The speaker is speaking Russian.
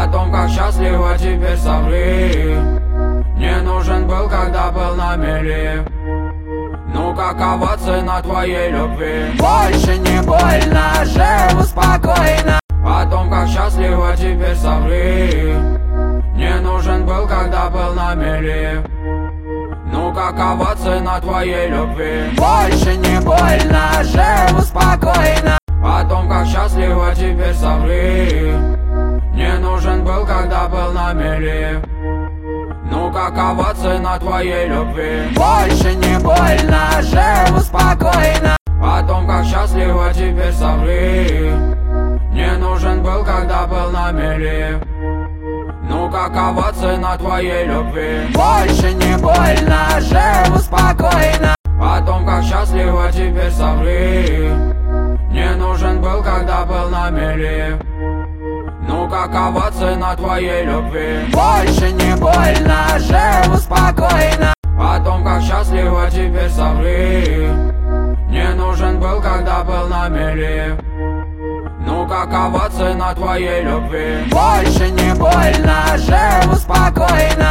о том, как счастливо теперь соври. Не нужен был, когда был на мели. Ну какова цена твоей любви? Больше не больно, живу спокойно. О том, как счастливо теперь соври. Не нужен был, когда был на мели. Ну какова цена твоей любви? Больше не больно, живу спокойно. О том, как счастливо теперь соври. Не нужен был, когда был на мели. Ну какова цена твоей любви? Больше не больно, живу спокойно. О том, как счастливо теперь соври. Не нужен был, когда был на мели. Ну какова цена твоей любви? Больше не больно, живу спокойно. О том, как счастливо теперь соври. Не нужен был, когда был на мели. Ну какова цена твоей любви? Больше не больно, живу спокойно. О том, как счастливо теперь соври. Не нужен был, когда был на мели. Ну какова цена твоей любви? Больше не больно, живу спокойно.